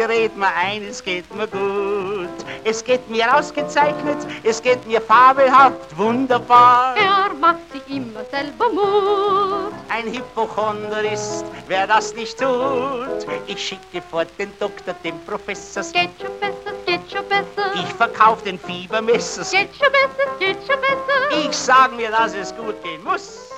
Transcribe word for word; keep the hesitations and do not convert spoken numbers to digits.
red mir ein, es geht mir gut. Es geht mir ausgezeichnet, es geht mir fabelhaft wunderbar. Er macht sich immer selber Mut. Ein Hypochonder ist, wer das nicht tut. Ich schicke fort den Doktor, den Professor. Es geht schon besser, es geht schon besser. Ich verkauf den Fiebermesser. Es geht schon besser, es geht schon besser. Ich sag mir, dass es gut gehen muss.